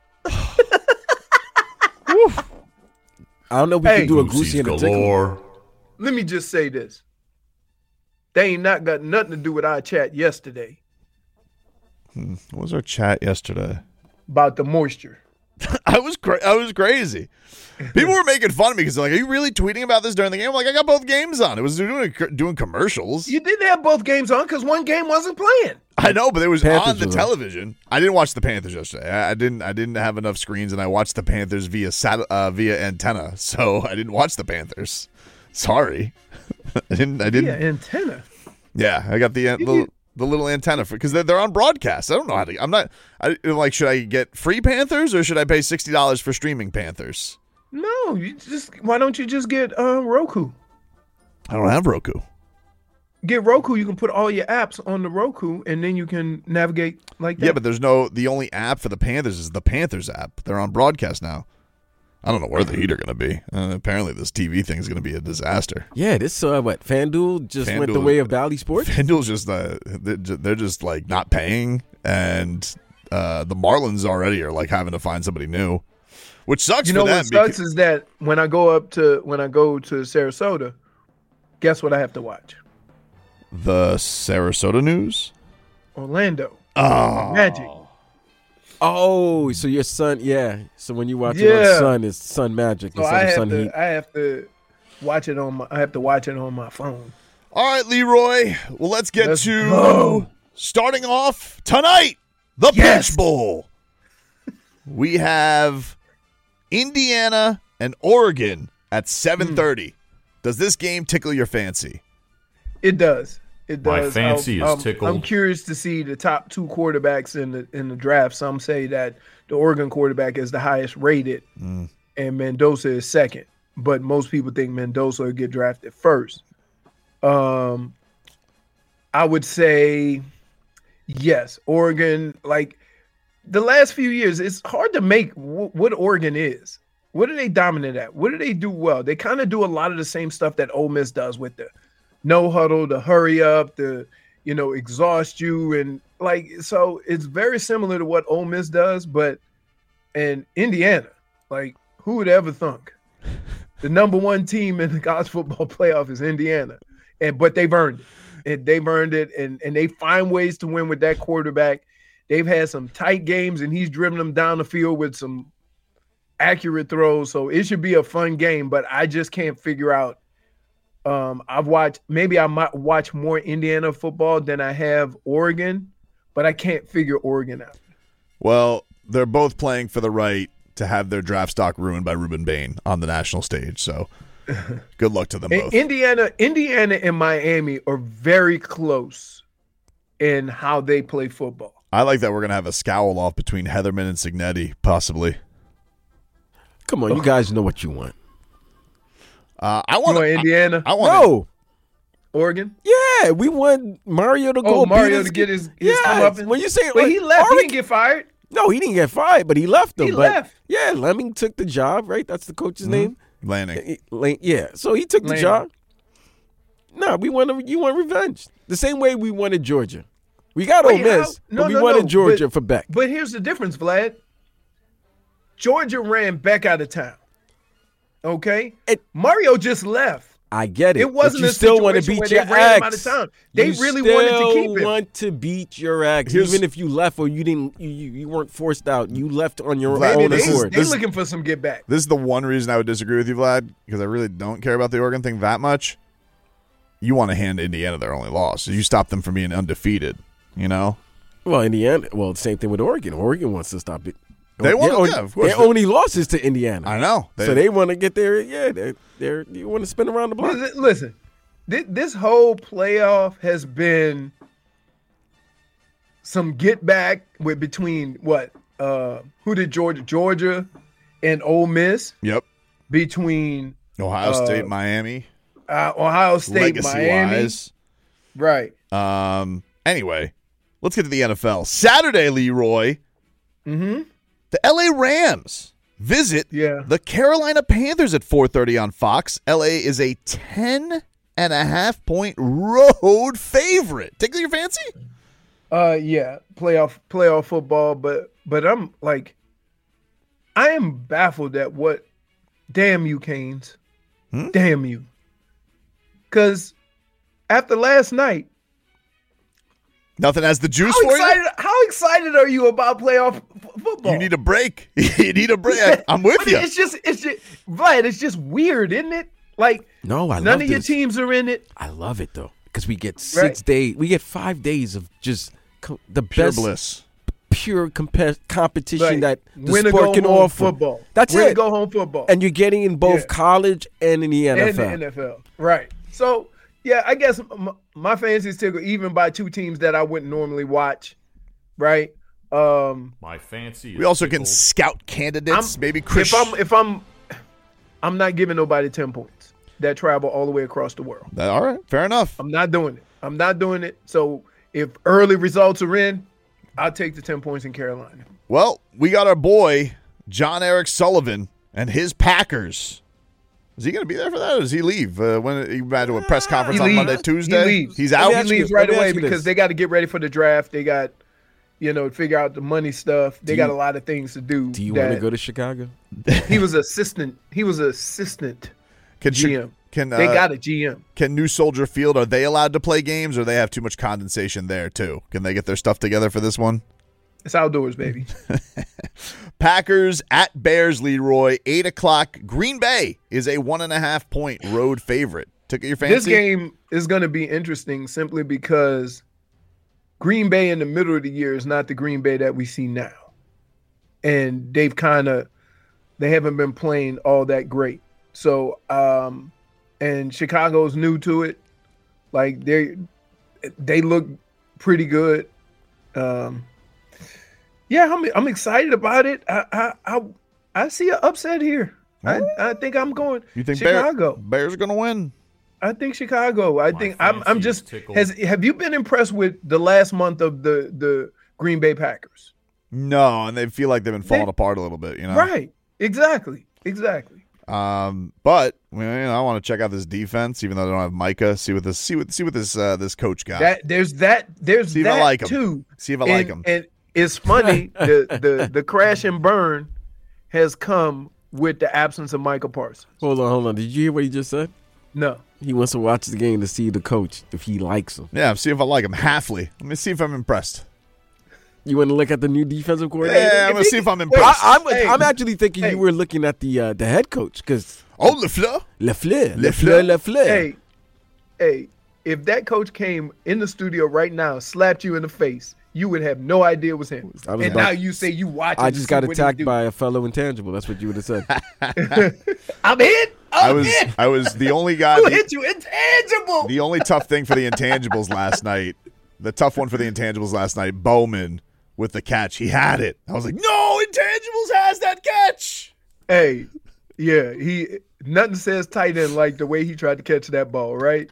[SPEAKER 5] I don't know if we can do a Goosey and a tickle.
[SPEAKER 6] Let me just say this. They ain't not got nothing to do with our chat yesterday.
[SPEAKER 4] What was our chat yesterday?
[SPEAKER 6] About the moisture.
[SPEAKER 4] I was crazy. People were making fun of me because they're like, "Are you really tweeting about this during the game?" I'm like, I got both games on. It was doing commercials.
[SPEAKER 6] You didn't have both games on because one game wasn't playing.
[SPEAKER 4] I know, but it was
[SPEAKER 5] Panthers
[SPEAKER 4] on the television. I didn't watch the Panthers yesterday. I didn't have enough screens, and I watched the Panthers via antenna, so I didn't watch the Panthers. Sorry, I didn't.
[SPEAKER 6] Yeah, antenna.
[SPEAKER 4] Yeah, I got the little antenna because they're on broadcast. I don't know how to. Should I get free Panthers or should I pay $60 for streaming Panthers?
[SPEAKER 6] No, why don't you just get Roku?
[SPEAKER 4] I don't have Roku.
[SPEAKER 6] Get Roku. You can put all your apps on the Roku, and then you can navigate like that.
[SPEAKER 4] Yeah, but the only app for the Panthers is the Panthers app. They're on broadcast now. I don't know where the Heat are going to be. Apparently, this TV thing is going to be a disaster.
[SPEAKER 5] Yeah, this FanDuel went the way of Valley Sports.
[SPEAKER 4] FanDuel's just they're just like not paying, and the Marlins already are like having to find somebody new, which sucks.
[SPEAKER 6] You know
[SPEAKER 4] for them
[SPEAKER 6] what sucks is that when I go to Sarasota, guess what I have to watch?
[SPEAKER 4] The Sarasota News,
[SPEAKER 6] Orlando,
[SPEAKER 4] Magic.
[SPEAKER 5] Oh, so your son, So when you watch it on Sun, it's Sun Magic instead of Sun Heat.
[SPEAKER 6] I have to watch it on my phone.
[SPEAKER 4] All right, Leroy. Well, let's get to starting off tonight, the Peach Bowl. We have Indiana and Oregon at 7:30. Does this game tickle your fancy?
[SPEAKER 6] It does. It
[SPEAKER 10] My
[SPEAKER 6] does.
[SPEAKER 10] fancy is tickled.
[SPEAKER 6] I'm curious to see the top 2 quarterbacks in the draft. Some say that the Oregon quarterback is the highest rated, and Mendoza is second. But most people think Mendoza will get drafted first. I would say yes, Oregon. Like the last few years, it's hard to make what Oregon is. What are they dominant at? What do they do well? They kind of do a lot of the same stuff that Ole Miss does with the no huddle, the hurry up, the exhaust you, and so it's very similar to what Ole Miss does, but in Indiana, who would ever thunk the number 1 team in the college football playoff is Indiana, but they've earned it. They've earned it, and they find ways to win with that quarterback. They've had some tight games, and he's driven them down the field with some accurate throws. So it should be a fun game, but I just can't figure out. I might watch more Indiana football than I have Oregon, but I can't figure Oregon out.
[SPEAKER 4] Well, they're both playing for the right to have their draft stock ruined by Ruben Bain on the national stage. So good luck to them both.
[SPEAKER 6] Indiana and Miami are very close in how they play football.
[SPEAKER 4] I like that we're going to have a scowl off between Heatherman and Signetti, possibly.
[SPEAKER 5] Come on, you guys know what you want.
[SPEAKER 4] I want
[SPEAKER 6] Indiana.
[SPEAKER 4] I want
[SPEAKER 6] Oregon.
[SPEAKER 5] Yeah, we want Mario to go.
[SPEAKER 6] Mario to get his comeuppance.
[SPEAKER 5] When you say
[SPEAKER 6] but he left, he didn't get fired.
[SPEAKER 5] No, he didn't get fired, but he left them.
[SPEAKER 6] He left.
[SPEAKER 5] Yeah, Lemming took the job, right? That's the coach's name.
[SPEAKER 4] Lanning.
[SPEAKER 5] Yeah, so he took the job. No, you want revenge. The same way we wanted Georgia. We got Ole Miss, but we wanted Georgia for Beck.
[SPEAKER 6] But here's the difference, Vlad. Georgia ran Beck out of town. Okay? Mario just left.
[SPEAKER 5] I get it.
[SPEAKER 6] It wasn't
[SPEAKER 5] but you still want to beat your ex.
[SPEAKER 6] They really wanted to keep him.
[SPEAKER 5] You want to beat your ex, even if you left or you didn't. You weren't forced out. You left on your own accord.
[SPEAKER 6] They're looking for some get back.
[SPEAKER 4] This is the one reason I would disagree with you, Vlad, because I really don't care about the Oregon thing that much. You want to hand Indiana their only loss. You stop them from being undefeated.
[SPEAKER 5] Well, Indiana. Well, the same thing with Oregon. Oregon wants to stop it.
[SPEAKER 4] They want of course.
[SPEAKER 5] Their only losses to Indiana.
[SPEAKER 4] I know.
[SPEAKER 5] So they want to get there. Yeah, you want to spin around the block.
[SPEAKER 6] Listen, this whole playoff has been some get back between what? Who did Georgia and Ole Miss?
[SPEAKER 4] Yep.
[SPEAKER 6] Between
[SPEAKER 4] Ohio State, Miami.
[SPEAKER 6] Ohio State, Miami.
[SPEAKER 4] Legacy-wise.
[SPEAKER 6] Right.
[SPEAKER 4] Anyway, let's get to the NFL. Saturday, Leroy.
[SPEAKER 6] Mm-hmm.
[SPEAKER 4] The LA Rams visit the Carolina Panthers at 4:30 on Fox. LA is a 10.5-point road favorite. Tickle your fancy?
[SPEAKER 6] Yeah, playoff football, but I'm like, I am baffled at what. Damn you, Canes. Damn you. Because after last night,
[SPEAKER 4] nothing has the juice for you?
[SPEAKER 6] How excited are you about playoff football?
[SPEAKER 4] You need a break. You need a break. I'm with you.
[SPEAKER 6] It's just Vlad, it's just weird, isn't it? Like, none of your teams are in it.
[SPEAKER 5] I love it, though, because we get 6 days. We get 5 days of just the
[SPEAKER 4] pure
[SPEAKER 5] best
[SPEAKER 4] bliss.
[SPEAKER 5] Pure competition that the
[SPEAKER 6] Win
[SPEAKER 5] sport can offer.
[SPEAKER 6] Football.
[SPEAKER 5] That's
[SPEAKER 6] Win
[SPEAKER 5] it.
[SPEAKER 6] Go home football.
[SPEAKER 5] And you're getting in both college and in the NFL.
[SPEAKER 6] And the NFL. Right. So, yeah, I guess my fancy tickle even by two teams that I wouldn't normally watch, right?
[SPEAKER 10] My fancy.
[SPEAKER 4] We also can scout candidates. Maybe Chris.
[SPEAKER 6] If I'm not giving nobody 10 points that travel all the way across the world.
[SPEAKER 4] All right, fair enough.
[SPEAKER 6] I'm not doing it. So if early results are in, I'll take the 10 points in Carolina.
[SPEAKER 4] Well, we got our boy John Eric Sullivan and his Packers. Is he going to be there for that, or does he leave? When he had a press conference on Monday, Tuesday?
[SPEAKER 6] He leaves.
[SPEAKER 4] He's out?
[SPEAKER 6] He leaves right away because they got to get ready for the draft. They got, figure out the money stuff. They got a lot of things to do.
[SPEAKER 5] Do you want to go to Chicago?
[SPEAKER 6] He was assistant GM.
[SPEAKER 4] They
[SPEAKER 6] got a GM.
[SPEAKER 4] Can New Soldier Field, are they allowed to play games, or they have too much condensation there, too? Can they get their stuff together for this one?
[SPEAKER 6] It's outdoors, baby.
[SPEAKER 4] Packers at Bears, Leroy, 8 o'clock. Green Bay is a 1.5-point road favorite. Took your fancy?
[SPEAKER 6] This game is going to be interesting simply because Green Bay in the middle of the year is not the Green Bay that we see now. And they haven't been playing all that great. So, and Chicago's new to it. Like they look pretty good. Yeah, I'm excited about it. I see an upset here. I think I'm going.
[SPEAKER 4] You think
[SPEAKER 6] Chicago?
[SPEAKER 4] Bears are going to win?
[SPEAKER 6] I think Chicago. I'm just. Have you been impressed with the last month of the Green Bay Packers?
[SPEAKER 4] No, and they feel like they've been falling apart a little bit.
[SPEAKER 6] Right? Exactly.
[SPEAKER 4] But I want to check out this defense, even though they don't have Micah. See what this coach got.
[SPEAKER 6] There's that
[SPEAKER 4] see if I like him.
[SPEAKER 6] too.
[SPEAKER 4] See if I like him.
[SPEAKER 6] And it's funny the crash and burn has come with the absence of Micah Parsons.
[SPEAKER 5] Hold on. Did you hear what he just said?
[SPEAKER 6] No.
[SPEAKER 5] He wants to watch the game to see the coach if he likes him.
[SPEAKER 4] Yeah, see if I like him. Halfly. Let me see if I'm impressed.
[SPEAKER 5] You want to look at the new defensive coordinator?
[SPEAKER 4] Yeah, I'm going to see if I'm impressed.
[SPEAKER 5] I'm actually thinking you were looking at the head coach because LaFleur.
[SPEAKER 6] Hey, if that coach came in the studio right now, slapped you in the face, you would have no idea it was him. Now you say you watch it.
[SPEAKER 5] I just got attacked by a fellow intangible. That's what you would have said.
[SPEAKER 6] I'm hit.
[SPEAKER 4] I was the only guy.
[SPEAKER 6] Who hit you? Intangible.
[SPEAKER 4] The only tough thing for the intangibles last night, the tough one for the intangibles last night, Bowman with the catch. He had it. I was like, no, intangibles has that catch.
[SPEAKER 6] Hey, yeah, nothing says tight end like the way he tried to catch that ball, right?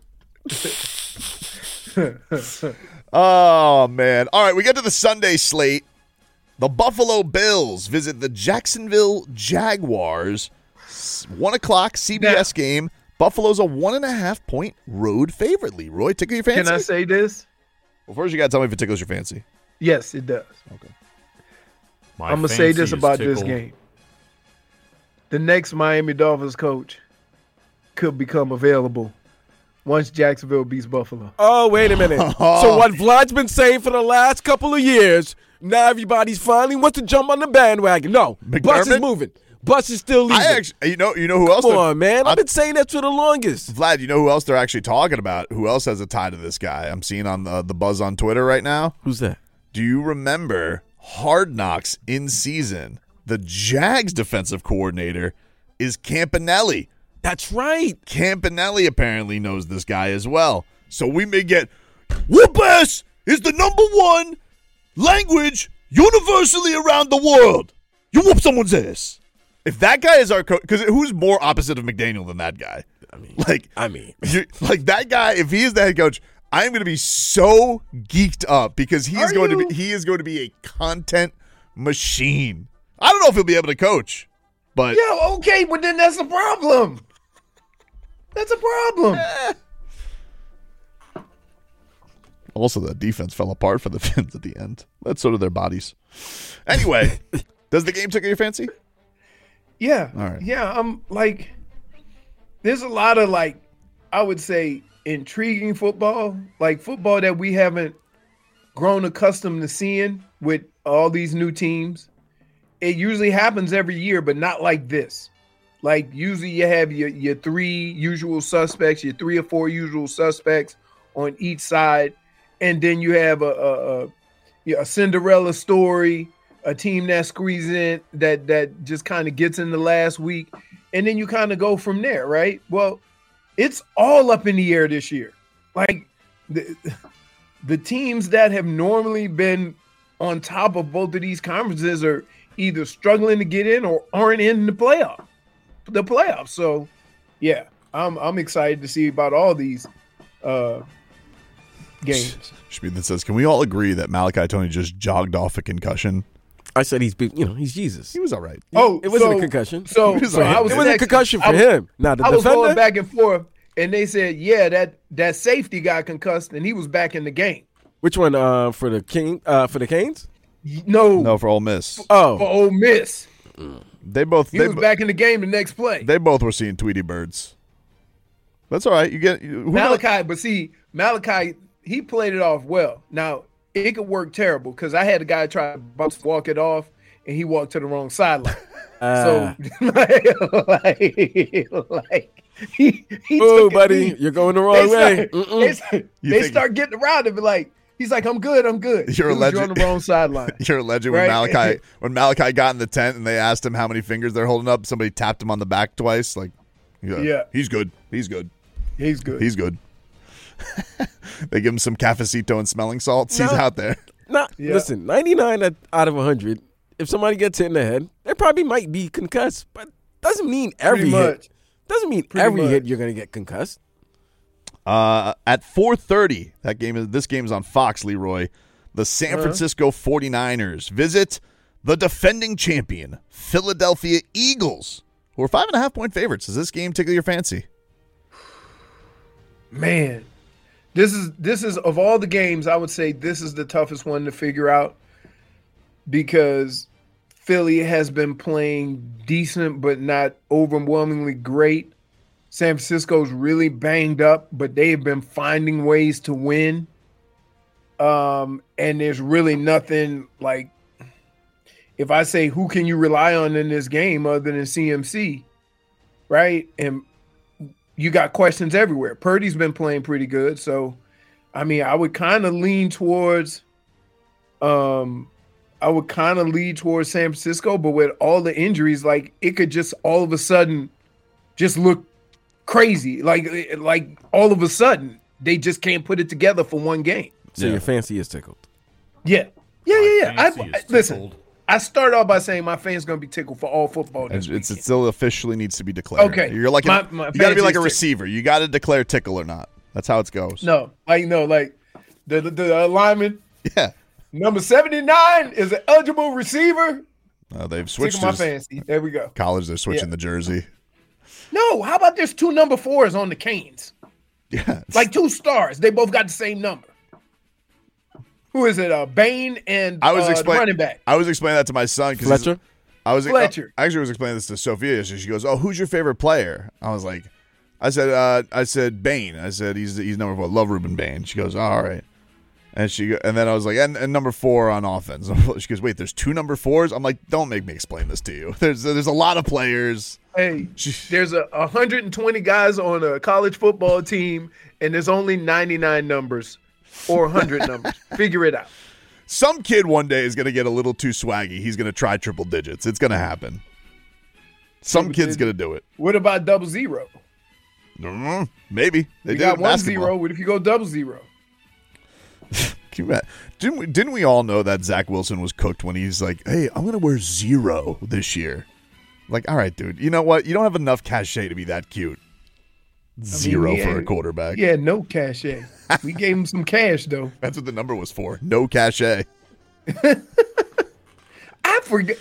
[SPEAKER 4] Oh, man. All right, we get to the Sunday slate. The Buffalo Bills visit the Jacksonville Jaguars. 1 o'clock CBS game. Buffalo's a 1.5-point road favorite. Leroy, tickle your fancy?
[SPEAKER 6] Can I say this?
[SPEAKER 4] Well, first you got to tell me if it tickles your fancy.
[SPEAKER 6] Yes, it does.
[SPEAKER 4] Okay.
[SPEAKER 6] I'm going to say this about this game. The next Miami Dolphins coach could become available once Jacksonville beats Buffalo.
[SPEAKER 5] Oh, wait a minute. So what Vlad's been saying for the last couple of years, now everybody's finally wants to jump on the bandwagon. No, Bus is moving. Bus is still leaving.
[SPEAKER 4] You know who else?
[SPEAKER 5] Come on, man. I've been saying that for the longest.
[SPEAKER 4] Vlad, you know who else they're actually talking about? Who else has a tie to this guy? I'm seeing on the buzz on Twitter right now.
[SPEAKER 5] Who's that?
[SPEAKER 4] Do you remember Hard Knocks in season? The Jags defensive coordinator is Campanelli.
[SPEAKER 5] That's right.
[SPEAKER 4] Campanelli apparently knows this guy as well. So we may get whoop-ass is the #1 language universally around the world. You whoop someone's ass. If that guy is our coach, because who's more opposite of McDaniel than that guy? I mean, that guy. If he is the head coach, I am going to be so geeked up because he is going to be a content machine. I don't know if he'll be able to coach, but
[SPEAKER 6] yeah, okay, but then that's a problem. That's a problem.
[SPEAKER 4] Also, the defense fell apart for the Finns at the end. That's sort of their bodies. Anyway, does the game tickle your fancy?
[SPEAKER 6] Yeah.
[SPEAKER 4] All right.
[SPEAKER 6] Yeah, I'm like, there's a lot of I would say intriguing football, like football that we haven't grown accustomed to seeing with all these new teams. It usually happens every year, but not like this. Like usually you have your 3 usual suspects, your 3 or 4 usual suspects on each side, and then you have a Cinderella story, a team that squeezes in that just kind of gets in the last week, and then you kind of go from there, right? Well, it's all up in the air this year. Like the teams that have normally been on top of both of these conferences are either struggling to get in or aren't in the playoffs. So, yeah, I'm excited to see about all these games.
[SPEAKER 4] Schmieden says, "Can we all agree that Malachi Tony just jogged off a concussion?"
[SPEAKER 5] I said he's Jesus.
[SPEAKER 4] He was all right.
[SPEAKER 6] Oh,
[SPEAKER 5] it wasn't a concussion.
[SPEAKER 6] It was
[SPEAKER 5] a concussion for him. Now the
[SPEAKER 6] I was
[SPEAKER 5] defender
[SPEAKER 6] going back and forth, and they said, yeah, that safety got concussed, and he was back in the game.
[SPEAKER 5] Which one? For the Canes?
[SPEAKER 6] No,
[SPEAKER 4] for Ole Miss.
[SPEAKER 5] Oh,
[SPEAKER 6] for Ole Miss.
[SPEAKER 4] He was
[SPEAKER 6] back in the game the next play.
[SPEAKER 4] They both were seeing Tweety birds. That's all right. You get
[SPEAKER 6] Malachi, but see, Malachi, he played it off well. Now, it could work terrible because I had a guy try to walk it off, and he walked to the wrong sideline. So, he
[SPEAKER 5] oh, buddy, you're going the wrong way.
[SPEAKER 6] They start getting around and be like, he's like, I'm good.
[SPEAKER 4] You're a legend.
[SPEAKER 6] You're on the wrong sideline.
[SPEAKER 4] You're a legend. Right? When Malachi got in the tent and they asked him how many fingers they're holding up, somebody tapped him on the back twice. Like, yeah, he's good. They give him some cafecito and smelling salts. He's out there.
[SPEAKER 5] Listen, 99 out of 100. If somebody gets hit in the head, they probably might be concussed, but doesn't mean every hit. Doesn't mean every hit you're going to get concussed.
[SPEAKER 4] At 4:30, this game is on Fox, Leroy. The San Francisco 49ers visit the defending champion, Philadelphia Eagles, who are 5.5-point favorites. Does this game tickle your fancy?
[SPEAKER 6] Man, this is of all the games, I would say this is the toughest one to figure out because Philly has been playing decent but not overwhelmingly great. San Francisco's really banged up, but they have been finding ways to win. And there's really nothing like, if I say who can you rely on in this game other than CMC, right? And you got questions everywhere. Purdy's been playing pretty good, so I mean, I would kind of lean towards San Francisco, but with all the injuries, like it could just all of a sudden just look crazy. Like all of a sudden they just can't put it together for one game.
[SPEAKER 5] So your fancy is tickled.
[SPEAKER 6] Yeah. Listen, I start off by saying my fan's going to be tickled for all football this
[SPEAKER 4] It still officially needs to be declared.
[SPEAKER 6] Okay.
[SPEAKER 4] You're like you got to be like a receiver. You got to declare tickle or not. That's how it goes.
[SPEAKER 6] No, the alignment.
[SPEAKER 4] Yeah.
[SPEAKER 6] Number 79 is an eligible receiver.
[SPEAKER 4] They've switched
[SPEAKER 6] my fancy. There we go.
[SPEAKER 4] College, they're switching the jersey.
[SPEAKER 6] No, how about there's 2 number 4s on the Canes?
[SPEAKER 4] Yeah.
[SPEAKER 6] Like 2 stars. They both got the same number. Who is it? Bain and the running back.
[SPEAKER 4] I was explaining that to my son.
[SPEAKER 5] Fletcher?
[SPEAKER 6] Fletcher.
[SPEAKER 4] I actually was explaining this to Sophia. So she goes, "Oh, who's your favorite player?" I was like, I said Bain. I said he's number 4. Love Ruben Bain. She goes, oh, all right. And then I was like, and number 4 on offense. She goes, wait, there's 2 number 4s? I'm like, don't make me explain this to you. There's a lot of players.
[SPEAKER 6] Hey, there's 120 guys on a college football team, and there's only 99 numbers or 100 numbers. Figure it out.
[SPEAKER 4] Some kid one day is going to get a little too swaggy. He's going to try triple digits. It's going to happen. Some kid's going to do it.
[SPEAKER 6] What about 00?
[SPEAKER 4] Maybe. They
[SPEAKER 6] got 10. What if you go 00?
[SPEAKER 4] Didn't we all know that Zach Wilson was cooked when he's like, hey, I'm going to wear 0 this year? Like, all right, dude. You know what? You don't have enough cachet to be that cute. 0 for a quarterback.
[SPEAKER 6] Yeah, no cachet. We gave him some cash, though.
[SPEAKER 4] That's what the number was for. No cachet.
[SPEAKER 6] I forget.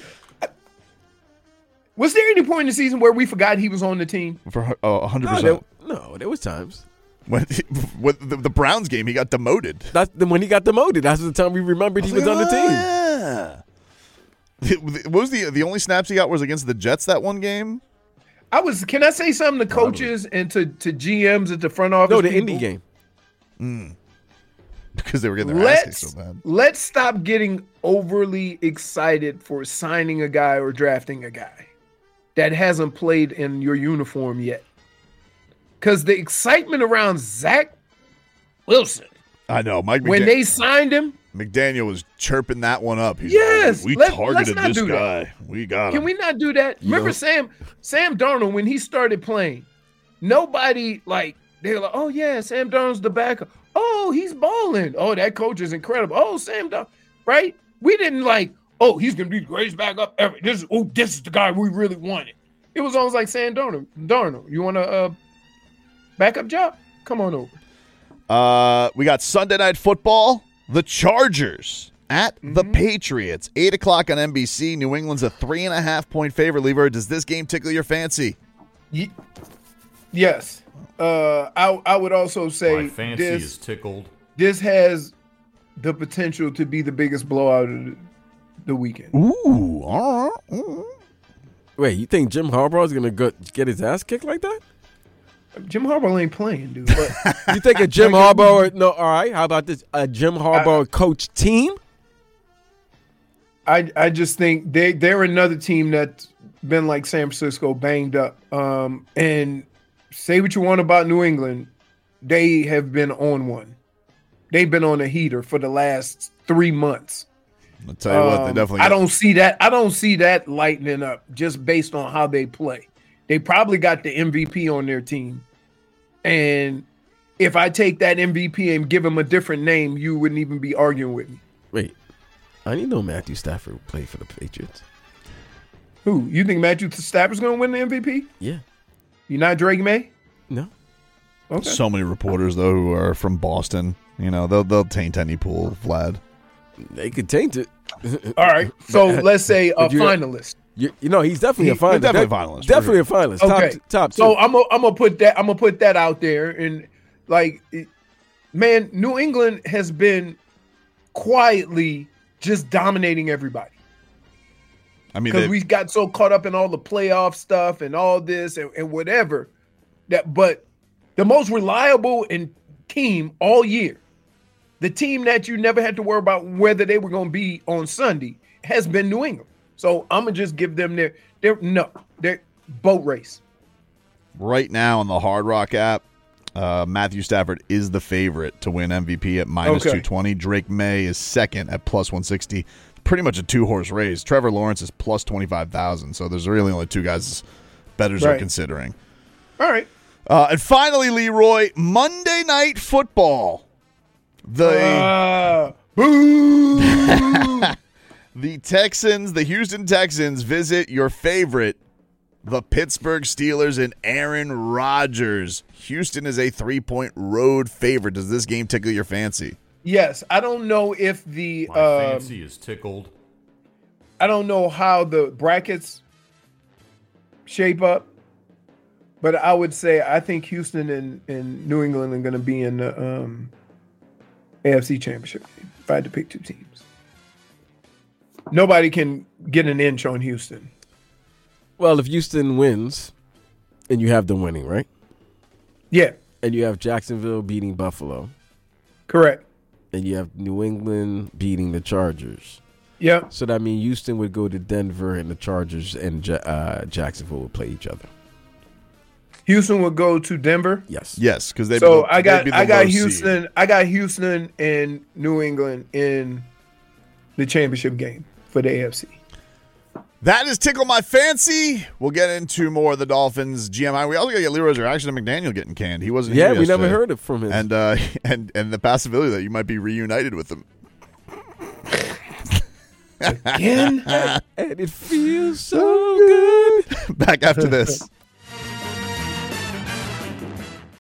[SPEAKER 6] Was there any point in the season where we forgot he was on the team?
[SPEAKER 4] For 100%.
[SPEAKER 5] No, there was times.
[SPEAKER 4] When the Browns game, he got demoted.
[SPEAKER 5] When he got demoted, that's the time we remembered he was on the team.
[SPEAKER 4] Yeah. What was the only snaps he got was against the Jets that one game?
[SPEAKER 6] Can I say something to coaches and to GMs at the front office?
[SPEAKER 5] No, the Indy game.
[SPEAKER 4] Because they were getting their ass kicked so bad.
[SPEAKER 6] Let's stop getting overly excited for signing a guy or drafting a guy that hasn't played in your uniform yet. Because the excitement around Zach Wilson.
[SPEAKER 4] I know.
[SPEAKER 6] When they signed him.
[SPEAKER 4] McDaniel was chirping that one up. He's
[SPEAKER 6] yes.
[SPEAKER 4] Like, we targeted this guy.
[SPEAKER 6] That.
[SPEAKER 4] We got him.
[SPEAKER 6] Can we not do that? Remember Sam Darnold, when he started playing, nobody, they were like, oh, yeah, Sam Darnold's the backup. Oh, he's balling. Oh, that coach is incredible. Oh, Sam Darnold. Right? We didn't he's going to be the greatest backup ever. This is the guy we really wanted. It was almost like Sam Darnold. You want a backup job? Come on over.
[SPEAKER 4] We got Sunday Night Football. The Chargers at the Patriots. 8 o'clock on NBC. New England's a 3.5-point favorite. Lever, does this game tickle your fancy?
[SPEAKER 6] Yes. I would also say
[SPEAKER 10] my fancy is tickled.
[SPEAKER 6] This has the potential to be the biggest blowout of the weekend.
[SPEAKER 4] Ooh. All right.
[SPEAKER 5] Wait, you think Jim Harbaugh is going to get his ass kicked like that?
[SPEAKER 6] Jim Harbaugh ain't playing, dude.
[SPEAKER 5] But you think a Jim Harbaugh? No, all right. How about this? A Jim Harbaugh coach team?
[SPEAKER 6] I just think they're another team that's been like San Francisco, banged up. And say what you want about New England, they have been on one. They've been on a heater for the last 3 months.
[SPEAKER 4] I'll tell you what, they definitely.
[SPEAKER 6] I don't see that lightening up just based on how they play. They probably got the MVP on their team. And if I take that MVP and give him a different name, you wouldn't even be arguing with me.
[SPEAKER 5] Wait, I didn't know Matthew Stafford would play for the Patriots.
[SPEAKER 6] Who? You think Matthew Stafford's going to win the MVP?
[SPEAKER 5] Yeah.
[SPEAKER 6] You're not Drake May?
[SPEAKER 5] No.
[SPEAKER 6] Okay.
[SPEAKER 4] So many reporters though who are from Boston. You know, they'll taint any pool, Vlad.
[SPEAKER 5] They could taint it.
[SPEAKER 6] All right. So let's say a finalist.
[SPEAKER 5] You know, he's definitely a finalist.
[SPEAKER 4] Definitely a finalist.
[SPEAKER 5] Definitely a finalist.
[SPEAKER 6] Okay.
[SPEAKER 5] Top two.
[SPEAKER 6] So I'm gonna put that out there, and like, man, New England has been quietly just dominating everybody.
[SPEAKER 4] I mean,
[SPEAKER 6] because we got so caught up in all the playoff stuff and all this and whatever. But the most reliable team all year, the team that you never had to worry about whether they were going to be on Sunday, has been New England. So I'm gonna just give them their boat race.
[SPEAKER 4] Right now on the Hard Rock app, Matthew Stafford is the favorite to win MVP at minus 220. Drake May is second at plus 160. Pretty much a 2-horse race. Trevor Lawrence is plus 25,000. So there's really only two guys bettors are considering.
[SPEAKER 6] All right.
[SPEAKER 4] And finally, Leroy, Monday Night Football. The Texans, the Houston Texans, visit your favorite, the Pittsburgh Steelers and Aaron Rodgers. Houston is a 3-point road favorite. Does this game tickle your fancy?
[SPEAKER 6] Yes. I don't know if
[SPEAKER 10] My fancy is tickled.
[SPEAKER 6] I don't know how the brackets shape up, but I would say I think Houston and New England are going to be in the AFC Championship game if I had to pick two teams. Nobody can get an inch on Houston.
[SPEAKER 5] Well, if Houston wins, and you have them winning, right?
[SPEAKER 6] Yeah.
[SPEAKER 5] And you have Jacksonville beating Buffalo.
[SPEAKER 6] Correct.
[SPEAKER 5] And you have New England beating the Chargers.
[SPEAKER 6] Yeah.
[SPEAKER 5] So that means Houston would go to Denver, and the Chargers and Jacksonville would play each other.
[SPEAKER 6] Houston would go to Denver.
[SPEAKER 5] Yes.
[SPEAKER 4] Yes, because they.
[SPEAKER 6] So I got Houston. Seed. I got Houston and New England in the championship game for the AFC.
[SPEAKER 4] That is Tickle My Fancy. We'll get into more of the Dolphins GMI. We also got to get Leroy's reaction to McDaniel getting canned. He wasn't here
[SPEAKER 5] we
[SPEAKER 4] yesterday.
[SPEAKER 5] never heard it from him.
[SPEAKER 4] And the possibility that you might be reunited with him.
[SPEAKER 6] Again?
[SPEAKER 5] And it feels so good.
[SPEAKER 4] Back after this.